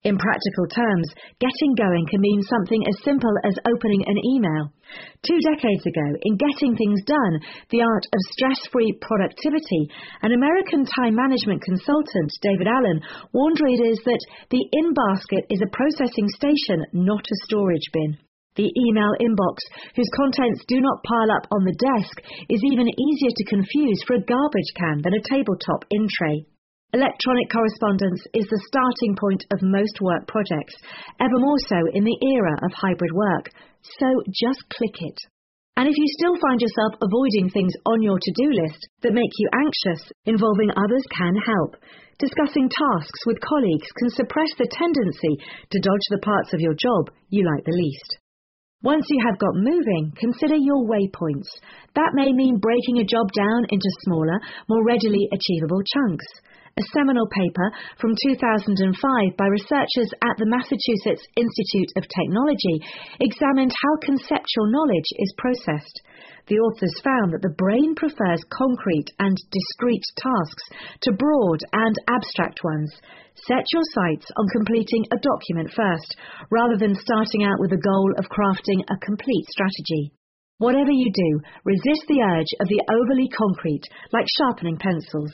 In practical terms, getting going can mean something as simple as opening an email. 2 decades ago, in Getting Things Done, The Art of Stress-Free Productivity, an American time management consultant, David Allen, warned readers that the in-basket is a processing station, not a storage bin. The email inbox, whose contents do not pile up on the desk, is even easier to confuse for a garbage can than a tabletop in-tray. Electronic correspondence is the starting point of most work projects, ever more so in the era of hybrid work. So just click it. And if you still find yourself avoiding things on your to-do list that make you anxious, involving others can help. Discussing tasks with colleagues can suppress the tendency to dodge the parts of your job you like the least. Once you have got moving, consider your waypoints. That may mean breaking a job down into smaller, more readily achievable chunks. A seminal paper from 2005 by researchers at the Massachusetts Institute of Technology examined how conceptual knowledge is processed. The authors found that the brain prefers concrete and discrete tasks to broad and abstract ones. Set your sights on completing a document first, rather than starting out with the goal of crafting a complete strategy. Whatever you do, resist the urge of the overly concrete, like sharpening pencils.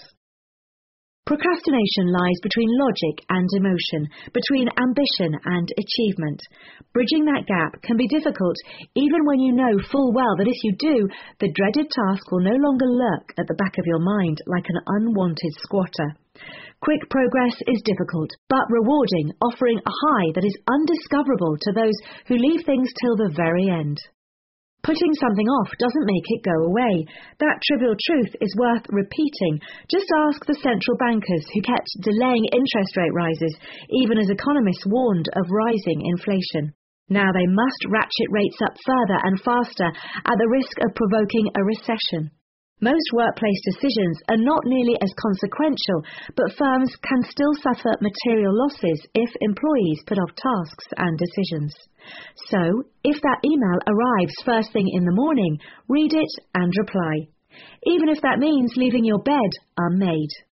Procrastination lies between logic and emotion, between ambition and achievement. Bridging that gap can be difficult, even when you know full well that if you do, the dreaded task will no longer lurk at the back of your mind like an unwanted squatter. Quick progress is difficult, but rewarding, offering a high that is undiscoverable to those who leave things till the very end. Putting something off doesn't make it go away. That trivial truth is worth repeating. Just ask the central bankers who kept delaying interest rate rises, even as economists warned of rising inflation. Now they must ratchet rates up further and faster at the risk of provoking a recession. Most workplace decisions are not nearly as consequential, but firms can still suffer material losses if employees put off tasks and decisions. So, if that email arrives first thing in the morning, read it and reply, even if that means leaving your bed unmade.